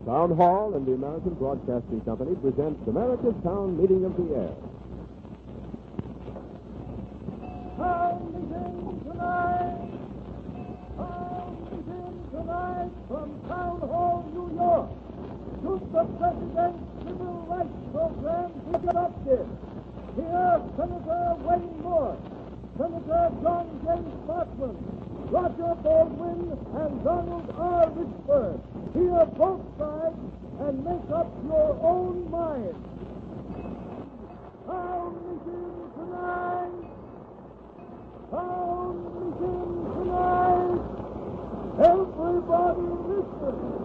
Town Hall and the American Broadcasting Company presents America's Town Meeting of the Air. Town meeting tonight! Town meeting tonight from Town Hall, New York. Should the President's Civil Rights Program be adopted? Here, Senator Wayne Moore, Senator John James Sparkman, Roger Baldwin, and Donald R. Richburg. Hear both sides and make up your own mind. Town meeting tonight! Town meeting tonight! Everybody listen!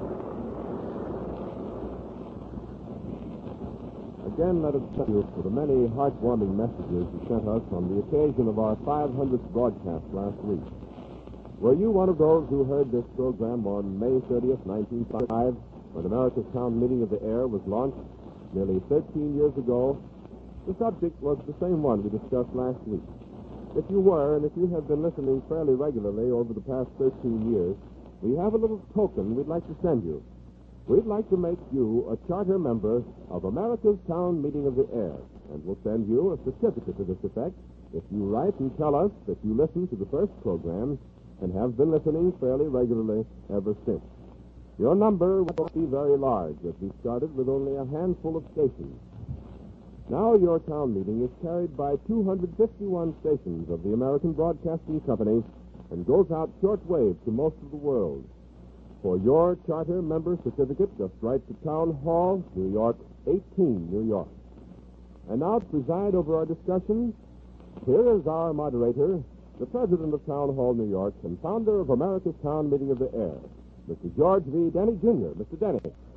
Again, let us thank you for the many heartwarming messages you sent us on the occasion of our 500th broadcast last week. Were you one of those who heard this program on May 30th, 1905, when America's Town Meeting of the Air was launched nearly 13 years ago? The subject was the same one we discussed last week. If you were, and if you have been listening fairly regularly over the past 13 years, we have a little token we'd like to send you. We'd like to make you a charter member of America's Town Meeting of the Air, and we'll send you a certificate to this effect if you write and tell us that you listened to the first program and have been listening fairly regularly ever since. Your number won't be very large, as we started with only a handful of stations. Now your town meeting is carried by 251 stations of the American Broadcasting Company and goes out shortwave to most of the world. For your charter member certificate, just write to Town Hall, New York, 18, New York. And now to preside over our discussion, here is our moderator, the president of Town Hall, New York, and founder of America's Town Meeting of the Air, Mr. George V. Denny, Jr. Mr. Denny.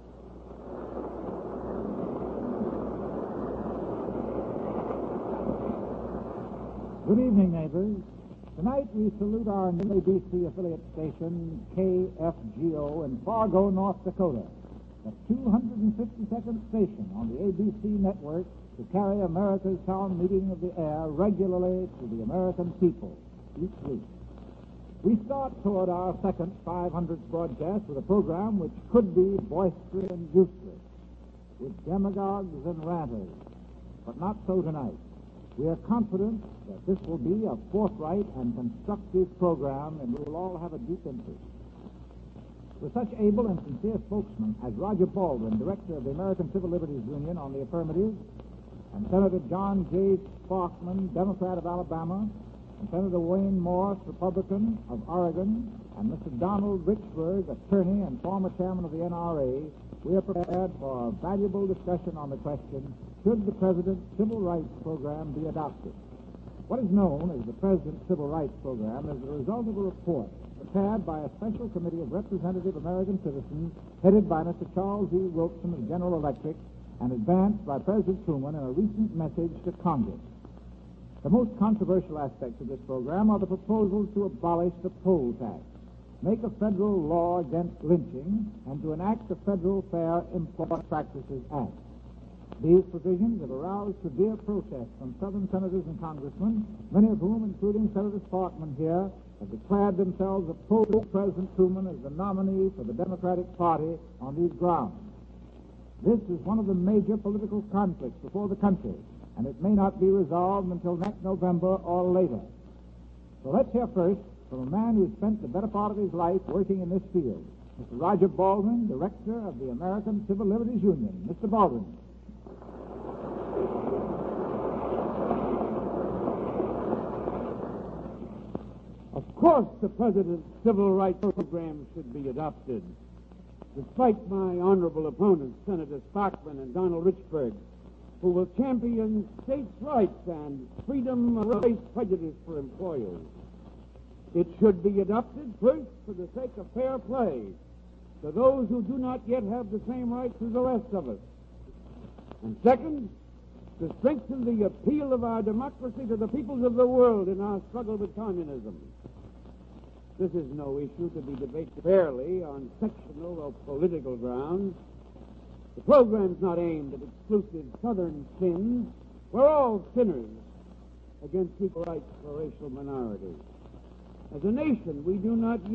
Good evening, neighbors. Tonight we salute our new ABC affiliate station, KFGO, in Fargo, North Dakota, the 252nd station on the ABC network to carry America's Town Meeting of the Air regularly to the American people each week. We start toward our second 500th broadcast with a program which could be boisterous and useless, with demagogues and ranters, but not so tonight. We are confident that this will be a forthright and constructive program, and we will all have a deep interest. With such able and sincere spokesmen as Roger Baldwin, director of the American Civil Liberties Union on the affirmative, and Senator John J. Sparkman, Democrat of Alabama, and Senator Wayne Morse, Republican of Oregon, and Mr. Donald Richburg, attorney and former chairman of the NRA, we are prepared for a valuable discussion on the question, should the President's Civil Rights Program be adopted? What is known as the President's Civil Rights Program is the result of a report prepared by a special committee of representative American citizens headed by Mr. Charles E. Wilson of General Electric and advanced by President Truman in a recent message to Congress. The most controversial aspects of this program are the proposals to abolish the poll tax, make a federal law against lynching, and to enact the Federal Fair Employment Practices Act. These provisions have aroused severe protest from Southern senators and congressmen, many of whom, including Senator Sparkman here, have declared themselves opposed to President Truman as the nominee for the Democratic Party on these grounds. This is one of the major political conflicts before the country, and it may not be resolved until next November or later. So let's hear first from a man who spent the better part of his life working in this field, Mr. Roger Baldwin, director of the American Civil Liberties Union. Mr. Baldwin. Of course, the President's Civil Rights Program should be adopted, despite my honorable opponents, Senator Sparkman and Donald Richburg, who will champion states' rights and freedom of race prejudice for employers. It should be adopted, first, for the sake of fair play to those who do not yet have the same rights as the rest of us. And second, to strengthen the appeal of our democracy to the peoples of the world in our struggle with communism. This is no issue to be debated fairly on sectional or political grounds. The program's not aimed at exclusive Southern sins. We're all sinners against equal rights for racial minorities. As a nation, we do not yet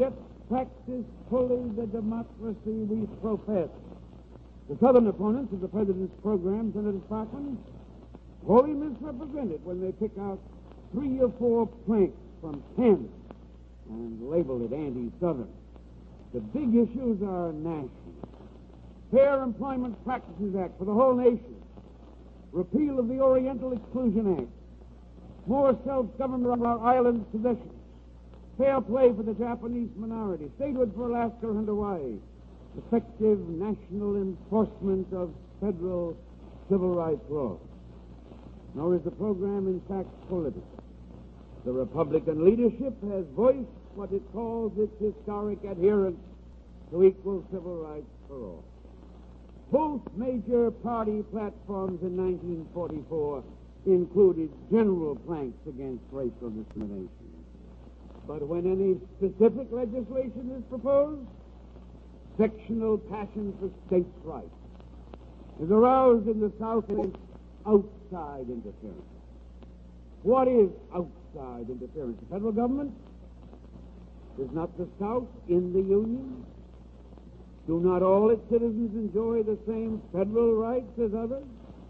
practice fully the democracy we profess. The Southern opponents of the President's program, Senator Sparkman, wholly misrepresent it when they pick out 3 or 4 planks from 10 and label it anti-Southern. The big issues are national. Fair Employment Practices Act for the whole nation. Repeal of the Oriental Exclusion Act. More self-government of our island possessions. Fair play for the Japanese minority. Statehood for Alaska and Hawaii. Effective national enforcement of federal civil rights law. Nor is the program, in fact, political. The Republican leadership has voiced what it calls its historic adherence to equal civil rights for all. Both major party platforms in 1944 included general planks against racial discrimination. But when any specific legislation is proposed, sectional passion for states' rights is aroused in the South against outside interference. What is outside interference? The federal government? Is not the South in the Union? Do not all its citizens enjoy the same federal rights as others?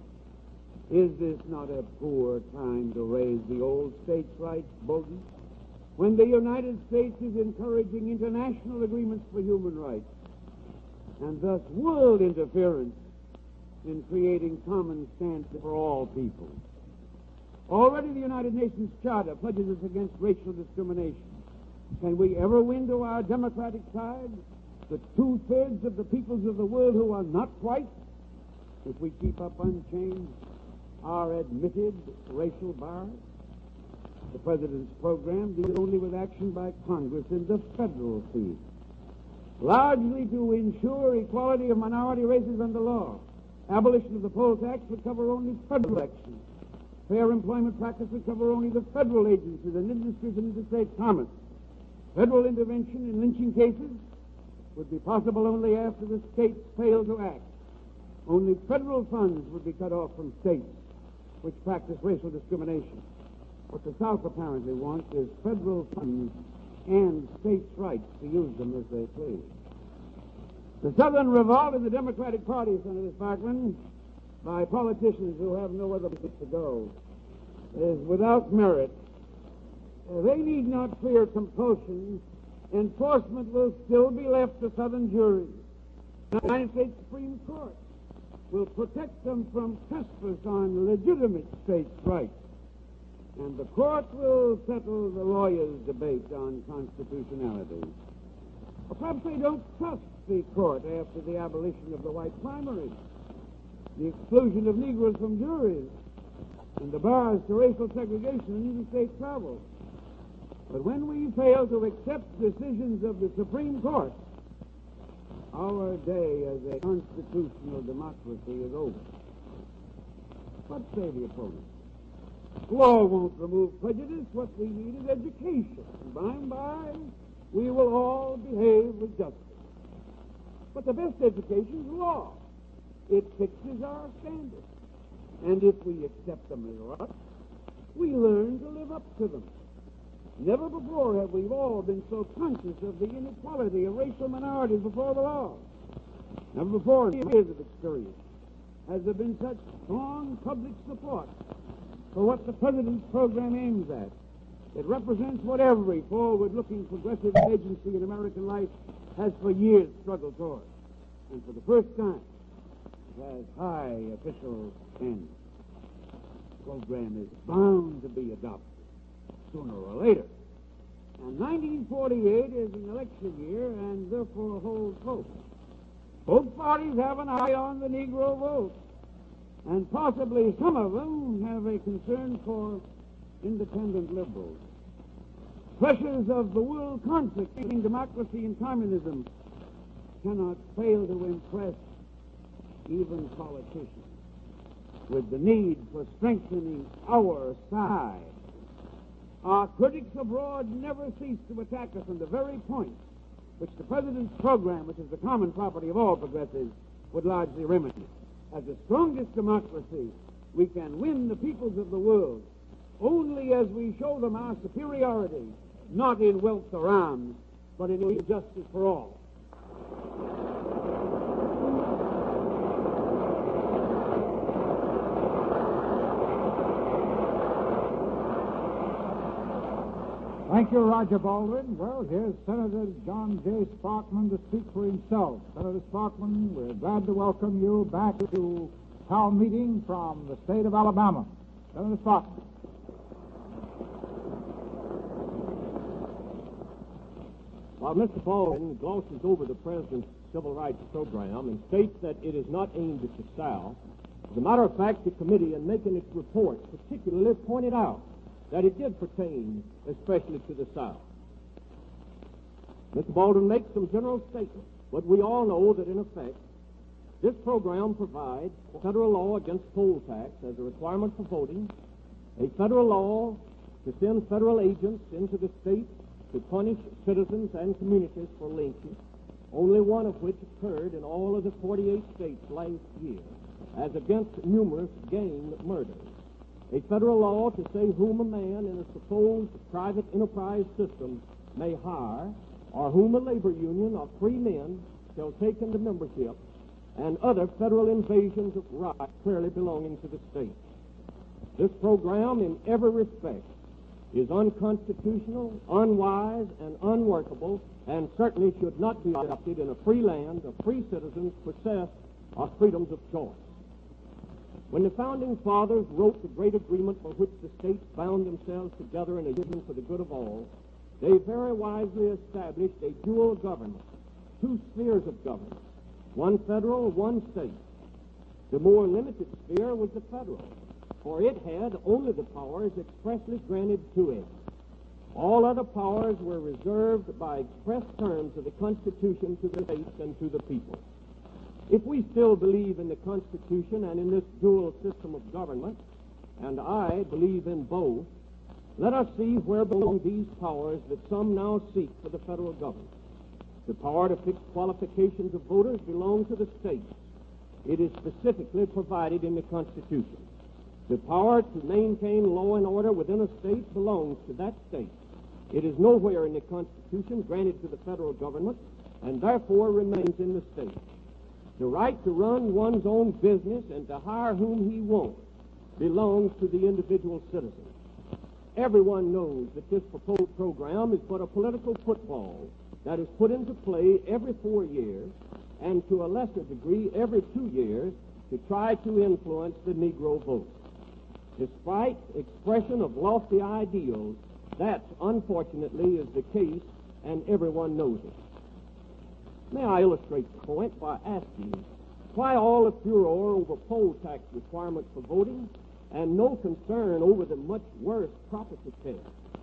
Is this not a poor time to raise the old states' rights bogey, when the United States is encouraging international agreements for human rights, and thus world interference in creating common standards for all people? Already the United Nations Charter pledges us against racial discrimination. Can we ever win to our democratic side the 2/3 of the peoples of the world who are not white if we keep up unchanged our admitted racial bars? The President's program deals only with action by Congress in the federal field, largely to ensure equality of minority races under law. Abolition of the poll tax would cover only federal elections. Fair employment practice would cover only the federal agencies and industries and interstate commerce. Federal intervention in lynching cases would be possible only after the states fail to act. Only federal funds would be cut off from states which practice racial discrimination. What the South apparently wants is federal funds and states' rights to use them as they please. The Southern revolt in the Democratic Party, Senator Sparkman, by politicians who have no other place to go, is without merit. They need not fear compulsion. Enforcement will still be left to Southern juries. The United States Supreme Court will protect them from trespass on legitimate states' rights. And the court will settle the lawyers' debate on constitutionality. Or perhaps they don't trust the court after the abolition of the white primary, the exclusion of Negroes from juries, and the bars to racial segregation and interstate travel. But when we fail to accept decisions of the Supreme Court, our day as a constitutional democracy is over. What say the opponents? Law won't remove prejudice. What we need is education. And by and by, we will all behave with justice. But the best education is law. It fixes our standards. And if we accept them as right, we learn to live up to them. Never before have we all been so conscious of the inequality of racial minorities before the law. Never before in years of experience has there been such strong public support for what the President's program aims at. It represents what every forward-looking progressive agency in American life has for years struggled toward. And for the first time, it has high official standards. The program is bound to be adopted sooner or later. And 1948 is an election year and therefore holds hope. Both parties have an eye on the Negro vote. And possibly some of them have a concern for independent liberals. Pressures of the world conflict between democracy and communism cannot fail to impress even politicians with the need for strengthening our side. Our critics abroad never cease to attack us on the very point which the President's program, which is the common property of all progressives, would largely remedy. As the strongest democracy, we can win the peoples of the world only as we show them our superiority, not in wealth or arms, but in justice for all. Thank you, Roger Baldwin. Well, here's Senator John J. Sparkman to speak for himself. Senator Sparkman, we're glad to welcome you back to town meeting from the state of Alabama. Senator Sparkman. While Mr. Baldwin glosses over the President's Civil Rights Program and states that it is not aimed at the South, as a matter of fact, the committee, in making its report, particularly pointed out that it did pertain especially to the South. Mr. Baldwin makes some general statements, but we all know that, in effect, this program provides federal law against poll tax as a requirement for voting, a federal law to send federal agents into the states to punish citizens and communities for lynching, only one of which occurred in all of the 48 states last year, as against numerous gang murders. A federal law to say whom a man in a supposed private enterprise system may hire, or whom a labor union of free men shall take into membership, and other federal invasions of rights clearly belonging to the state. This program, in every respect, is unconstitutional, unwise, and unworkable, and certainly should not be adopted in a free land of free citizens possessed of freedoms of choice. When the Founding Fathers wrote the great agreement for which the states bound themselves together in a union for the good of all, they very wisely established a dual government, two spheres of government, one federal, one state. The more limited sphere was the federal, for it had only the powers expressly granted to it. All other powers were reserved by express terms of the Constitution to the states and to the people. If we still believe in the Constitution and in this dual system of government, and I believe in both, let us see where belong these powers that some now seek for the federal government. The power to fix qualifications of voters belongs to the states. It is specifically provided in the Constitution. The power to maintain law and order within a state belongs to that state. It is nowhere in the Constitution granted to the federal government, and therefore remains in the state. The right to run one's own business and to hire whom he wants belongs to the individual citizen. Everyone knows that this proposed program is but a political football that is put into play every 4 years, and to a lesser degree every 2 years, to try to influence the Negro vote. Despite expression of lofty ideals, that, unfortunately, is the case, and everyone knows it. May I illustrate the point by asking why all the furor over poll tax requirements for voting and no concern over the much worse property tax?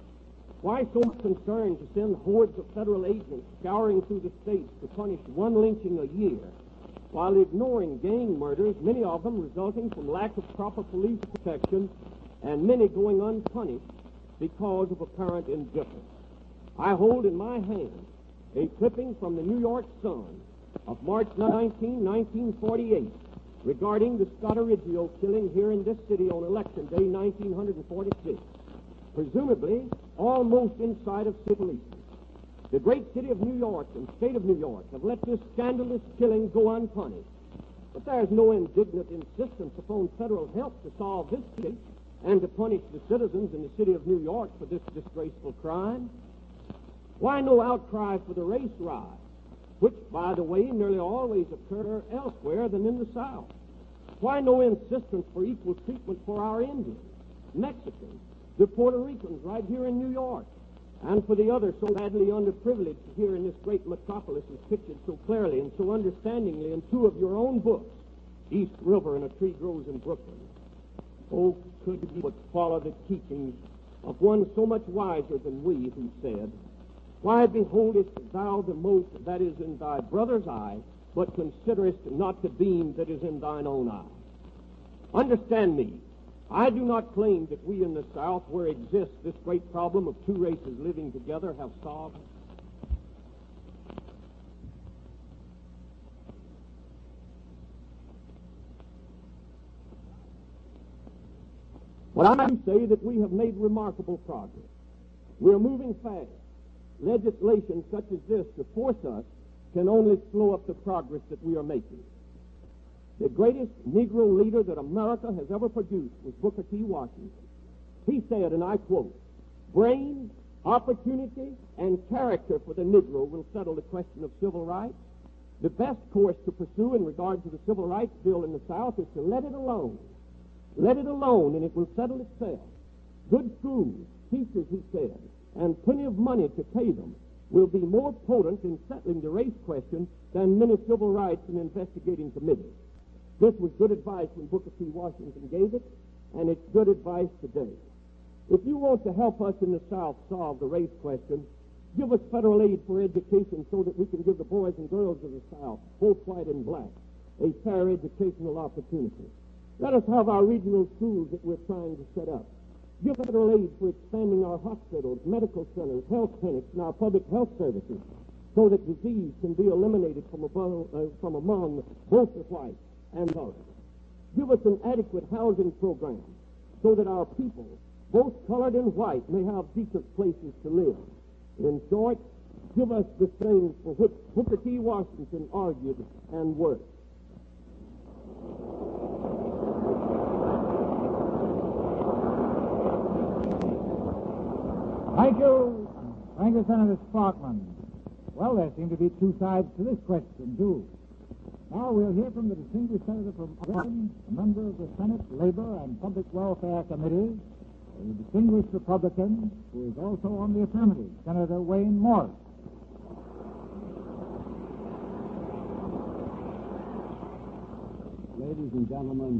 Why so much concern to send hordes of federal agents scouring through the states to punish one lynching a year, while ignoring gang murders, many of them resulting from lack of proper police protection, and many going unpunished because of apparent indifference? I hold in my hand a clipping from the New York Sun of March 19, 1948, regarding the Scotteriggio killing here in this city on Election Day 1946, presumably almost inside of city policemen. The great city of New York and state of New York have let this scandalous killing go unpunished. But there is no indignant insistence upon federal help to solve this case and to punish the citizens in the city of New York for this disgraceful crime. Why no outcry for the race riots, which, by the way, nearly always occur elsewhere than in the South? Why no insistence for equal treatment for our Indians, Mexicans, the Puerto Ricans right here in New York, and for the others so badly underprivileged here in this great metropolis is pictured so clearly and so understandingly in two of your own books, East River and A Tree Grows in Brooklyn? Oh, could you but follow the teachings of one so much wiser than we, who said, "Why beholdest thou the mote that is in thy brother's eye, but considerest not the beam that is in thine own eye?" Understand me. I do not claim that we in the South, where exists this great problem of two races living together, have solved it. But I do say that we have made remarkable progress. We're moving fast. legislation such as this to force us can only slow up the progress that we are making. The greatest Negro leader that America has ever produced was Booker T. Washington. He said, and I quote, "Brains, opportunity, and character for the Negro will settle the question of civil rights. The best course to pursue in regard to the Civil Rights Bill in the South is to let it alone. Let it alone, and it will settle itself. Good schools, teachers," he said, "and plenty of money to pay them will be more potent in settling the race question than many civil rights and investigating committees." This was good advice when Booker T. Washington gave it, and it's good advice today. If you want to help us in the South solve the race question, give us federal aid for education so that we can give the boys and girls of the South, both white and black, a fair educational opportunity. Let us have our regional schools that we're trying to set up. Give federal aid for expanding our hospitals, medical centers, health clinics, and our public health services so that disease can be eliminated from among both the white and colored. Give us an adequate housing program so that our people, both colored and white, may have decent places to live. In short, give us the things for which Booker T. Washington argued and worked. Thank you. Thank you, Senator Sparkman. Well, there seem to be two sides to this question, too. Now we'll hear from the distinguished senator from Oregon, a member of the Senate Labor and Public Welfare Committee, a distinguished Republican who is also on the affirmative, Senator Wayne Morris. Ladies and gentlemen,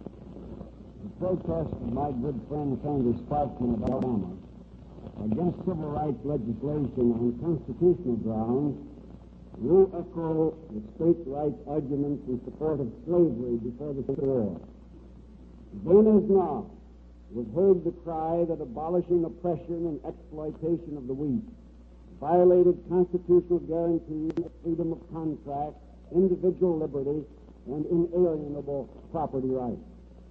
the protest of my good friend Senator Sparkman of Alabama against civil rights legislation on constitutional grounds will echo the states' rights arguments in support of slavery before the Civil War. Then as now, we've heard the cry that abolishing oppression and exploitation of the weak violated constitutional guarantees of freedom of contract, individual liberty, and inalienable property rights.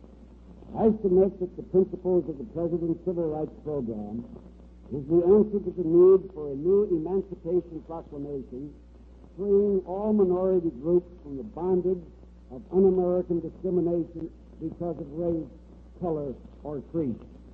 I submit that the principles of the President's Civil Rights Program is the answer to the need for a new Emancipation Proclamation freeing all minority groups from the bondage of un-American discrimination because of race, color, or creed.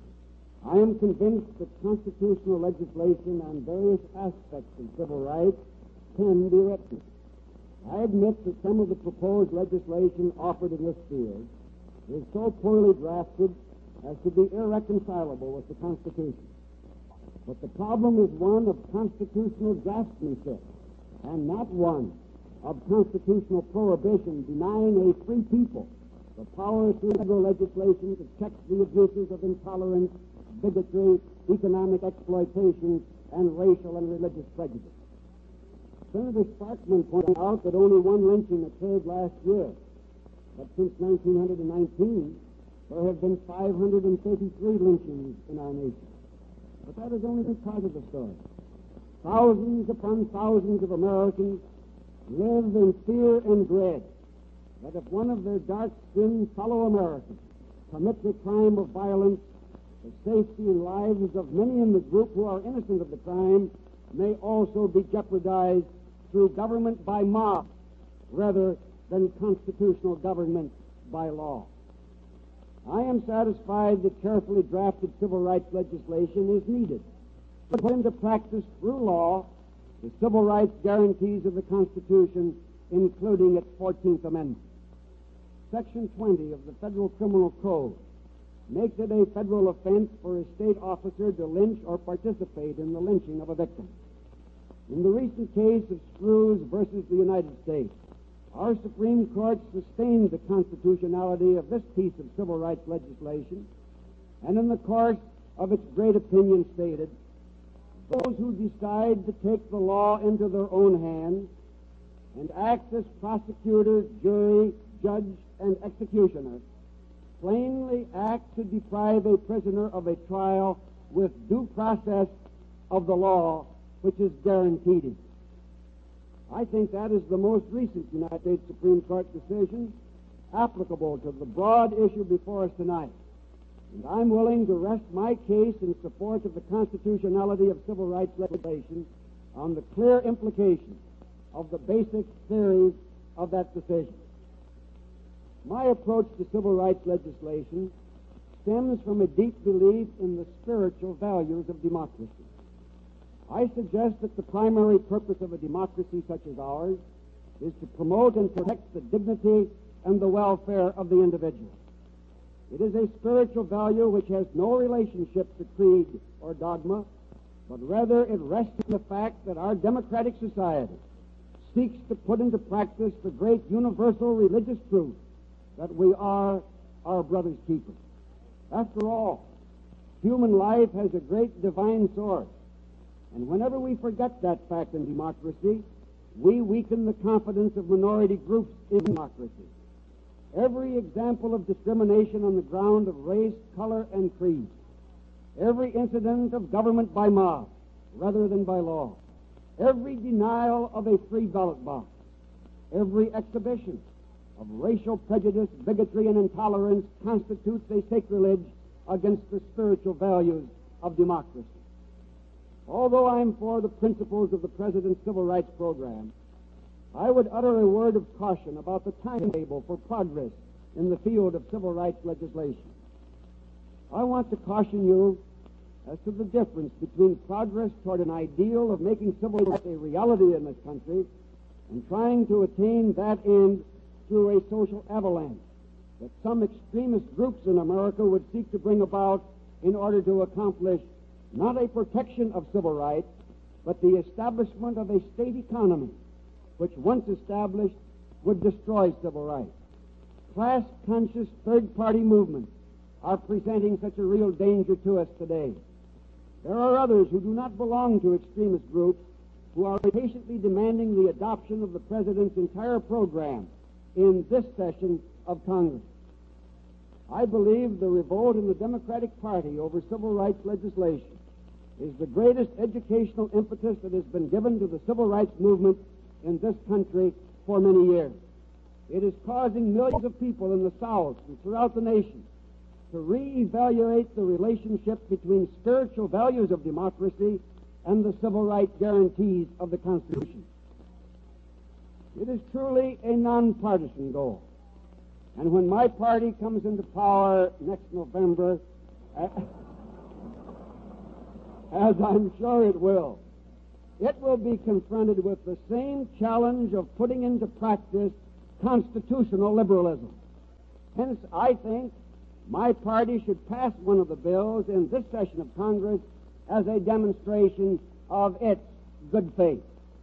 I am convinced that constitutional legislation on various aspects of civil rights can be written. I admit that some of the proposed legislation offered in this field is so poorly drafted as to be irreconcilable with the Constitution. But the problem is one of constitutional draftsmanship, and not one of constitutional prohibition denying a free people the power through federal legislation to check the abuses of intolerance, bigotry, economic exploitation, and racial and religious prejudice. Senator Sparkman pointed out that only one lynching occurred last year, but since 1919, there have been 533 lynchings in our nation. But that is only part of the story. Thousands upon thousands of Americans live in fear and dread that if one of their dark-skinned fellow Americans commits a crime of violence, the safety and lives of many in the group who are innocent of the crime may also be jeopardized through government by mob rather than constitutional government by law. I am satisfied that carefully drafted civil rights legislation is needed to put into practice through law the civil rights guarantees of the Constitution, including its 14th Amendment. Section 20 of the Federal Criminal Code makes it a federal offense for a state officer to lynch or participate in the lynching of a victim. In the recent case of Screws versus the United States, our Supreme Court sustained the constitutionality of this piece of civil rights legislation, and in the course of its great opinion stated, those who decide to take the law into their own hands and act as prosecutor, jury, judge, and executioner plainly act to deprive a prisoner of a trial with due process of the law which is guaranteed him. I think that is the most recent United States Supreme Court decision applicable to the broad issue before us tonight. And I'm willing to rest my case in support of the constitutionality of civil rights legislation on the clear implications of the basic theories of that decision. My approach to civil rights legislation stems from a deep belief in the spiritual values of democracy. I suggest that the primary purpose of a democracy such as ours is to promote and protect the dignity and the welfare of the individual. It is a spiritual value which has no relationship to creed or dogma, but rather it rests in the fact that our democratic society seeks to put into practice the great universal religious truth that we are our brother's keepers. After all, human life has a great divine source, and whenever we forget that fact in democracy, we weaken the confidence of minority groups in democracy. Every example of discrimination on the ground of race, color, and creed, every incident of government by mob rather than by law, every denial of a free ballot box, every exhibition of racial prejudice, bigotry, and intolerance constitutes a sacrilege against the spiritual values of democracy. Although I'm for the principles of the President's Civil Rights Program, I would utter a word of caution about the timetable for progress in the field of civil rights legislation. I want to caution you as to the difference between progress toward an ideal of making civil rights a reality in this country and trying to attain that end through a social avalanche that some extremist groups in America would seek to bring about in order to accomplish not a protection of civil rights, but the establishment of a state economy which, once established, would destroy civil rights. Class-conscious third-party movements are presenting such a real danger to us today. There are others who do not belong to extremist groups who are patiently demanding the adoption of the President's entire program in this session of Congress. I believe the revolt in the Democratic Party over civil rights legislation is the greatest educational impetus that has been given to the civil rights movement in this country for many years. It is causing millions of people in the South and throughout the nation to reevaluate the relationship between spiritual values of democracy and the civil rights guarantees of the Constitution. It is truly a nonpartisan goal. And when my party comes into power next November, as I'm sure it will be confronted with the same challenge of putting into practice constitutional liberalism. Hence, I think my party should pass one of the bills in this session of Congress as a demonstration of its good faith.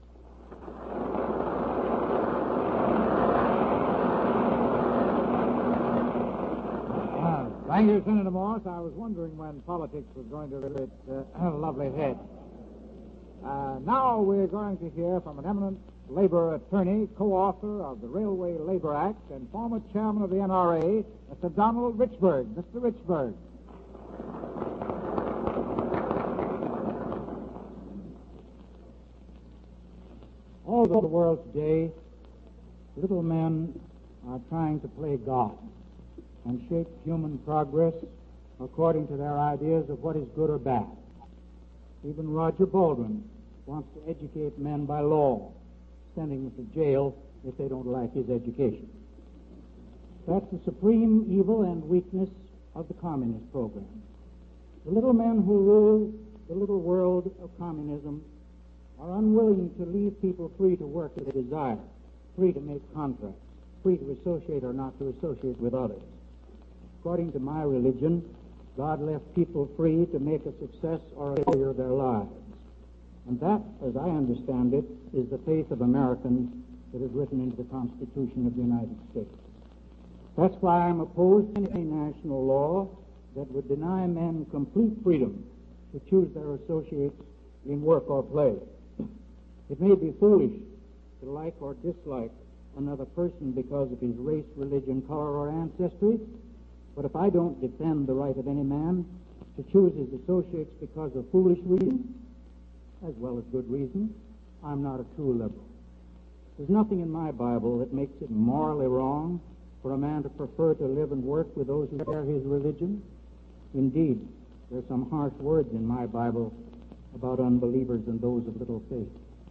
Thank you, Senator Morse. I was wondering when politics was going to reach its lovely head. Now we're going to hear from an eminent labor attorney, co-author of the Railway Labor Act, and former chairman of the NRA, Mr. Donald Richburg. Mr. Richburg. All over the world today, little men are trying to play God and shape human progress according to their ideas of what is good or bad. Even Roger Baldwin wants to educate men by law, sending them to jail if they don't like his education. That's the supreme evil and weakness of the communist program. The little men who rule the little world of communism are unwilling to leave people free to work as they desire, free to make contracts, free to associate or not to associate with others. According to my religion, God left people free to make a success or a failure of their lives. And that, as I understand it, is the faith of Americans that is written into the Constitution of the United States. That's why I'm opposed to any national law that would deny men complete freedom to choose their associates in work or play. It may be foolish to like or dislike another person because of his race, religion, color, or ancestry, but if I don't defend the right of any man to choose his associates because of foolish reasons, as well as good reasons, I'm not a true liberal. There's nothing in my Bible that makes it morally wrong for a man to prefer to live and work with those who share his religion. Indeed, there's some harsh words in my Bible about unbelievers and those of little faith.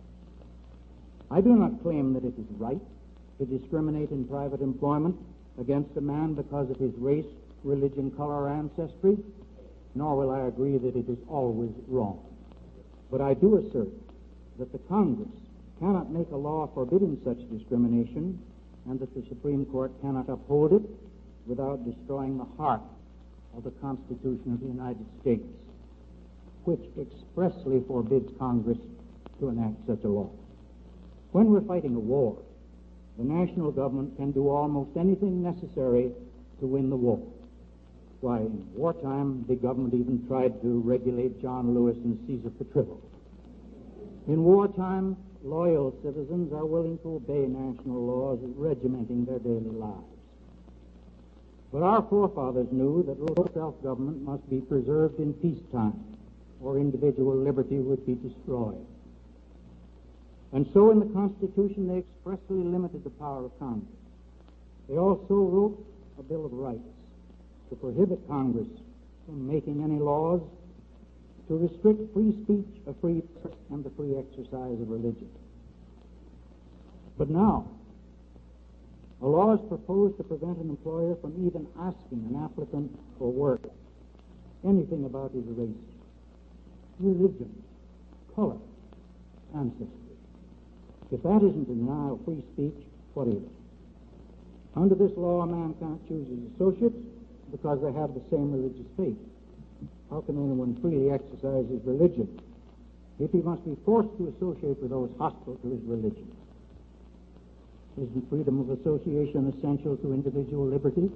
I do not claim that it is right to discriminate in private employment against a man because of his race, religion, color, or ancestry, nor will I agree that it is always wrong. But I do assert that the Congress cannot make a law forbidding such discrimination, and that the Supreme Court cannot uphold it without destroying the heart of the Constitution of the United States, which expressly forbids Congress to enact such a law. When we're fighting a war, the national government can do almost anything necessary to win the war. Why, in wartime, the government even tried to regulate John Lewis and Caesar Petrillo. In wartime, loyal citizens are willing to obey national laws regimenting their daily lives. But our forefathers knew that local self-government must be preserved in peacetime, or individual liberty would be destroyed. And so in the Constitution they expressly limited the power of Congress. They also wrote a Bill of Rights to prohibit Congress from making any laws to restrict free speech, a free press, and the free exercise of religion. But now, a law is proposed to prevent an employer from even asking an applicant for work anything about his race, religion, color, ancestry. If that isn't a denial of free speech, what is it? Under this law, a man can't choose his associates because they have the same religious faith. How can anyone freely exercise his religion if he must be forced to associate with those hostile to his religion? Isn't freedom of association essential to individual liberty?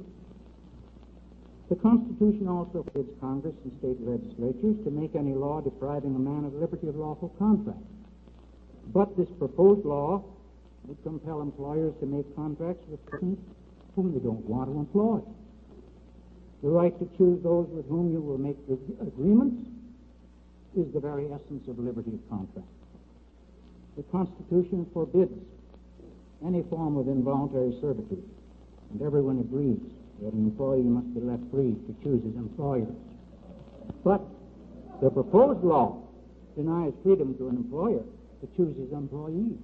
The Constitution also forbids Congress and state legislatures to make any law depriving a man of liberty of lawful contract. But this proposed law would compel employers to make contracts with persons whom they don't want to employ. The right to choose those with whom you will make agreements is the very essence of liberty of contract. The Constitution forbids any form of involuntary servitude, and everyone agrees that an employee must be left free to choose his employer. But the proposed law denies freedom to an employer to choose his employees.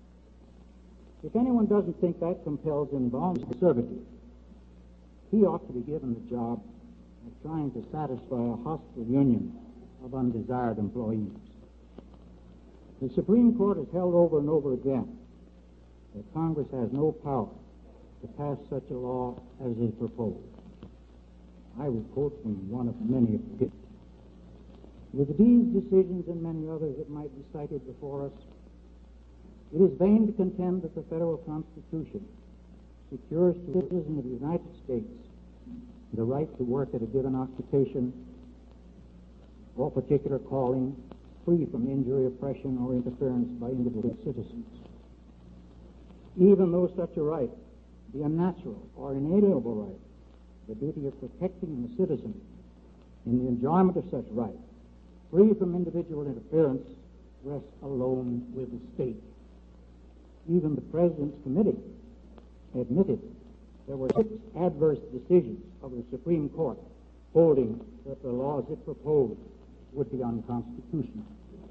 If anyone doesn't think that compels involuntary servitude, he ought to be given the job of trying to satisfy a hostile union of undesired employees. The Supreme Court has held over and over again that Congress has no power to pass such a law as is proposed. I will quote from one of many opinions. With these decisions and many others that might be cited before us, it is vain to contend that the federal Constitution secures to a citizen of the United States the right to work at a given occupation or particular calling, free from injury, oppression, or interference by individual citizens. Even though such a right be a natural or inalienable right, the duty of protecting the citizen in the enjoyment of such right, free from individual interference, rests alone with the state. Even the President's Committee admitted there were 6 adverse decisions of the Supreme Court holding that the laws it proposed would be unconstitutional.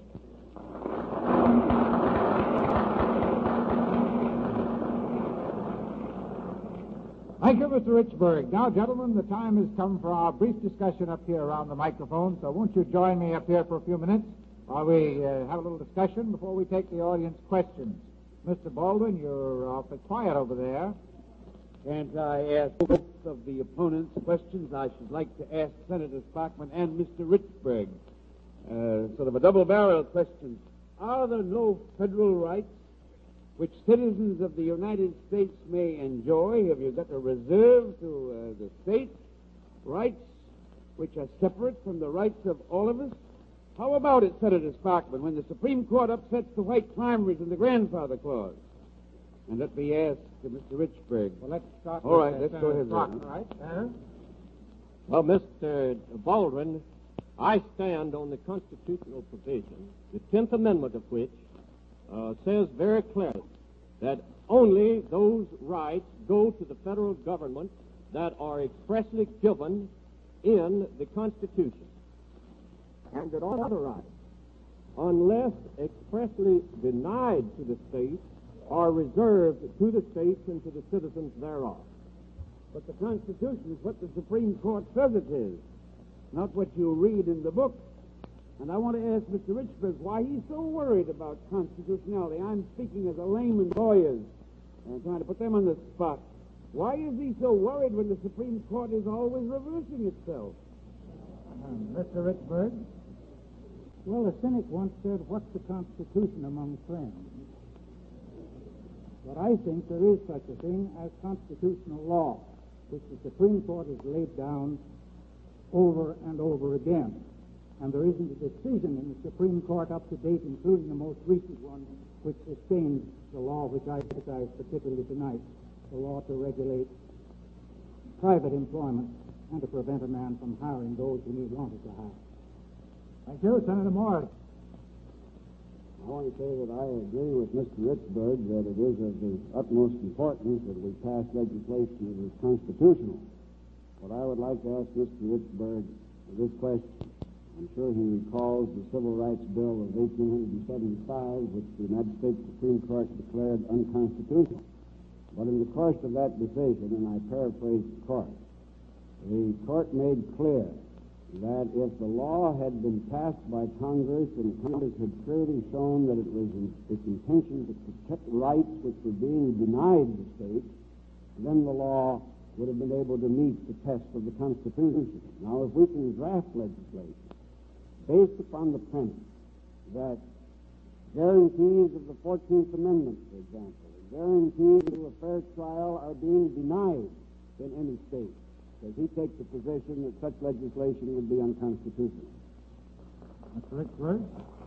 Thank you, Mr. Richburg. Now, gentlemen, the time has come for our brief discussion up here around the microphone, so won't you join me up here for a few minutes while we have a little discussion before we take the audience questions. Mr. Baldwin, you're awfully quiet over there. Can't I ask both of the opponents questions? I should like to ask Senator Sparkman and Mr. Richburg sort of a double-barreled question. Are there no federal rights which citizens of the United States may enjoy? Have you got a reserve to the state? Rights which are separate from the rights of all of us? How about it, Senator Sparkman, when the Supreme Court upsets the white primaries and the grandfather clause? And let me ask Mr. Richburg. Well, let's start All with right, let's go ahead. Sparkman, all right? Well, Mr. Baldwin, I stand on the constitutional provision, the 10th Amendment of which says very clearly that only those rights go to the federal government that are expressly given in the Constitution, and that all other rights unless expressly denied to the state, are reserved to the states and to the citizens thereof. But the Constitution is what the Supreme Court says it is, not what you read in the book. And I want to ask Mr. Richburg why he's so worried about constitutionality. I'm speaking as a layman lawyer, and trying to put them on the spot. Why is he so worried when the Supreme Court is always reversing itself? Mr. Richburg? Well, a cynic once said, what's the Constitution among friends? But I think there is such a thing as constitutional law, which the Supreme Court has laid down over and over again. And there isn't a decision in the Supreme Court up to date, including the most recent one, which sustains the law which I emphasize particularly tonight, the law to regulate private employment and to prevent a man from hiring those whom he wanted to hire. Thank you, Senator Morris. I want to say that I agree with Mr. Richburg that it is of the utmost importance that we pass legislation that is constitutional. But I would like to ask Mr. Richburg this question. I'm sure he recalls the Civil Rights Bill of 1875, which the United States Supreme Court declared unconstitutional. But in the course of that decision, and I paraphrase the court made clear that if the law had been passed by Congress and Congress had clearly shown that it was its intention to protect rights which were being denied the state, then the law would have been able to meet the test of the Constitution. Now, if we can draft legislation based upon the premise that guarantees of the 14th Amendment, for example, guarantees of a fair trial are being denied in any state, does he take the position that such legislation would be unconstitutional? Mr. Richburg?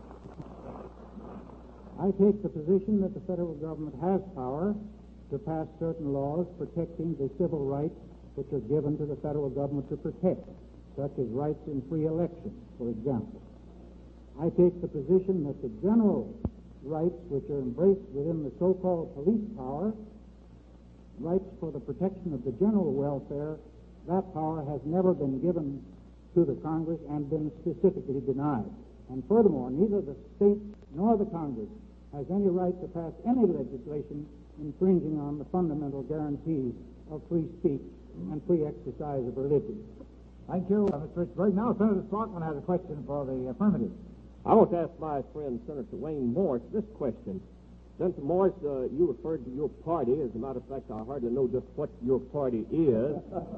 I take the position that the federal government has power to pass certain laws protecting the civil rights which are given to the federal government to protect, such as rights in free elections, for example. I take the position that the general rights which are embraced within the so-called police power, rights for the protection of the general welfare, that power has never been given to the Congress and been specifically denied. And furthermore, neither the state nor the Congress has any right to pass any legislation infringing on the fundamental guarantees of free speech and free exercise of religion. Thank you, Mr. Richburg. Now, Senator Sparkman has a question for the affirmative. I want to ask my friend Senator Wayne Morris this question. Senator Morris, you referred to your party. As a matter of fact, I hardly know just what your party is.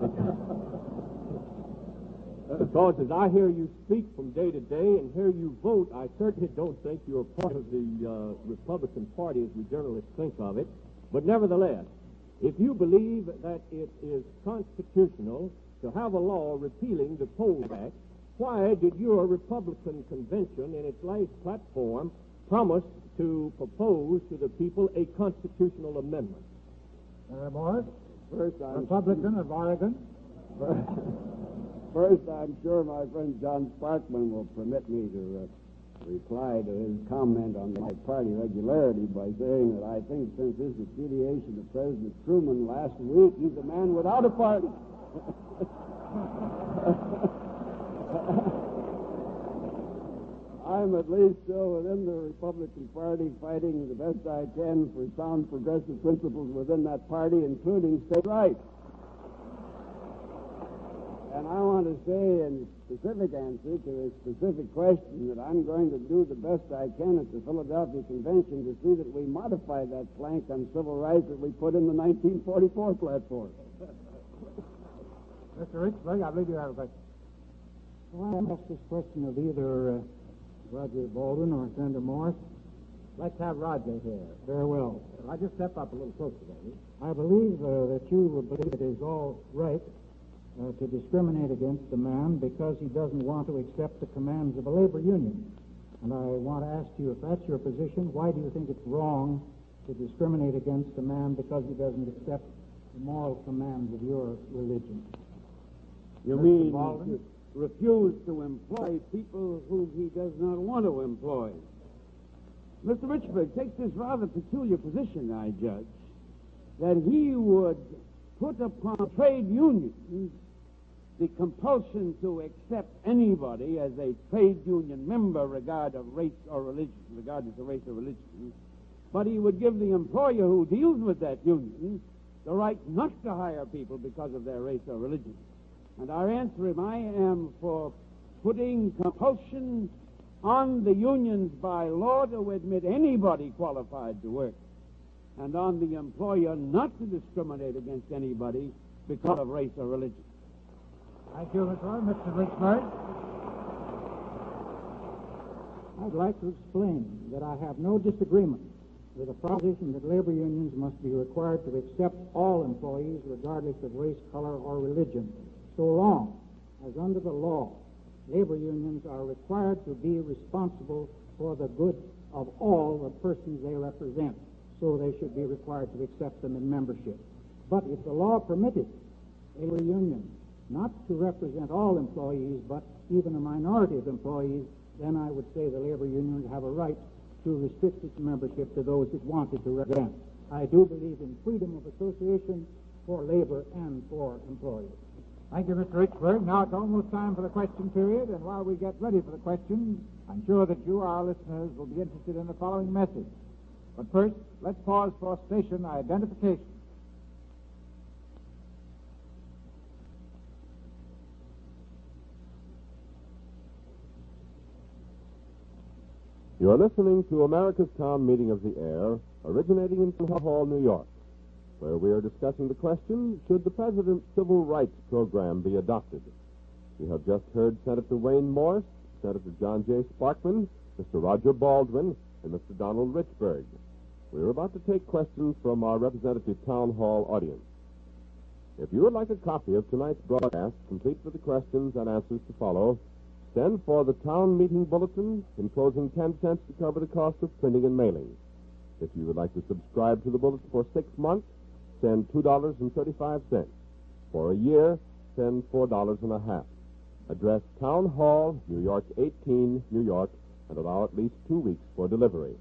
Because as I hear you speak from day to day and hear you vote, I certainly don't think you're part of the Republican Party as we generally think of it. But nevertheless, if you believe that it is constitutional to have a law repealing the Poll Act, why did your Republican convention in its last platform promise to propose to the people a constitutional amendment? Senator Morris? First, Republican of Oregon. First, I'm sure my friend John Sparkman will permit me to reply to his comment on my party regularity by saying that I think since his repudiation of President Truman last week, he's a man without a party. I'm at least still within the Republican Party fighting the best I can for sound progressive principles within that party, including state rights. And I want to say in specific answer to a specific question that I'm going to do the best I can at the Philadelphia Convention to see that we modify that plank on civil rights that we put in the 1944 platform. Mr. Richburg, I believe you have a question. Well, I ask this question of either Roger Baldwin or Senator Morris. Let's have Roger here. Very well. I just step up a little closer, baby. I believe that you would believe it is all right to discriminate against a man because he doesn't want to accept the commands of a labor union. And I want to ask you, if that's your position, why do you think it's wrong to discriminate against a man because he doesn't accept the moral commands of your religion? You mean refuse to employ people whom he does not want to employ? Mr. Richburg takes this rather peculiar position, I judge, that he would put upon trade unions the compulsion to accept anybody as a trade union member regardless of race or religion, but he would give the employer who deals with that union the right not to hire people because of their race or religion. And our answer is, I am for putting compulsion on the unions by law to admit anybody qualified to work, and on the employer not to discriminate against anybody because of race or religion. Thank you, Mr. Richburg. I'd like to explain that I have no disagreement with the proposition that labor unions must be required to accept all employees regardless of race, color, or religion, so long as under the law labor unions are required to be responsible for the good of all the persons they represent, so they should be required to accept them in membership. But if the law permitted a labor union not to represent all employees, but even a minority of employees, then I would say the labor union would have a right to restrict its membership to those it wanted to represent. I do believe in freedom of association for labor and for employers. Thank you, Mr. Richburg. Now it's almost time for the question period, and while we get ready for the questions, I'm sure that you, our listeners, will be interested in the following message. But first, let's pause for station identification. You are listening to America's Town Meeting of the Air, originating in Town Hall, New York, where we are discussing the question, should the President's Civil Rights Program be adopted? You have just heard Senator Wayne Morse, Senator John J. Sparkman, Mr. Roger Baldwin, and Mr. Donald Richburg. We are about to take questions from our representative Town Hall audience. If you would like a copy of tonight's broadcast, complete with the questions and answers to follow, send for the Town Meeting Bulletin, enclosing 10 cents to cover the cost of printing and mailing. If you would like to subscribe to the Bulletin for 6 months, send $2.35. For a year, send $4.50. Address Town Hall, New York 18, New York, and allow at least 2 weeks for delivery.